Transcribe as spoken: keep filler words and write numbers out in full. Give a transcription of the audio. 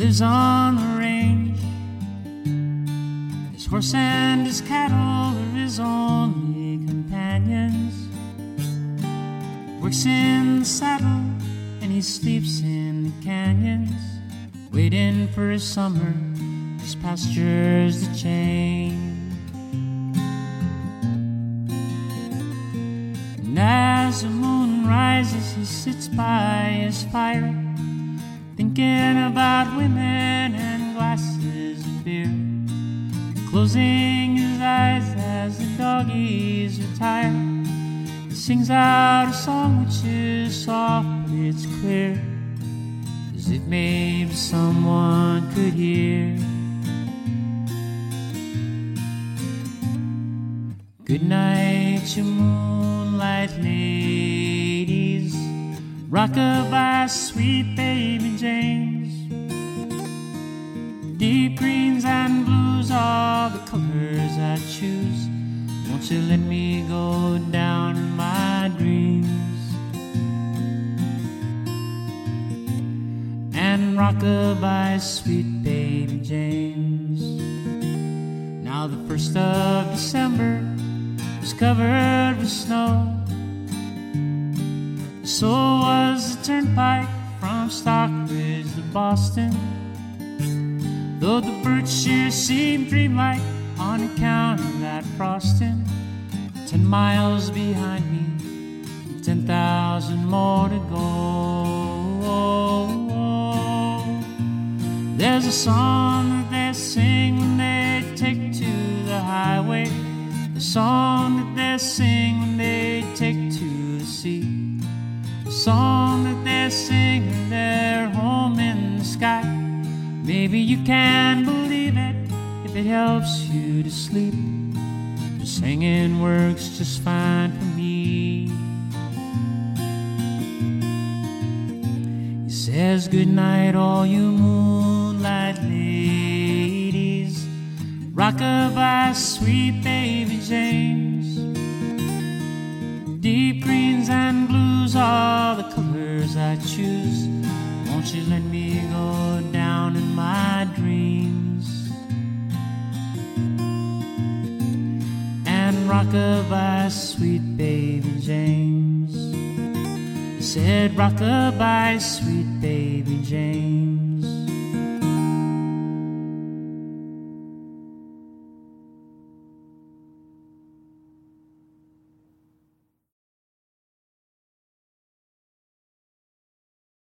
lives on the range. His horse and his cattle are his only companions. Works in the saddle and he sleeps in the canyons, waiting for his summer, his pastures to change. And as the moon rises, he sits by his fire, thinking about women and glasses of beer, closing his eyes as the doggies retire. He sings out a song which is soft but it's clear, as if maybe someone could hear. Good night, you moonlight ladies, rock-a-bye, sweet baby James. Deep greens and blues are the colors I choose. Won't you let me go down in my dreams and rock-a-bye, sweet baby James. Now the first of December was covered with snow. So was the turnpike from Stockbridge to Boston, though the birch shears seemed dreamlike on account of that frosting. Ten miles behind me, ten thousand more to go. There's a song that they sing when they take to the highway, the song that they sing when they take to the sea, the song that they sing when they're home in the sky. Maybe you can believe it if it helps you to sleep. The singing works just fine for me. He says, good night, all you moonlight ladies, rock-a-bye, sweet baby James. Deep greens and blues are the colors I choose. Won't you let me go down in my dreams and rock-a-bye, sweet baby James. He said, rock-a-bye, sweet baby James.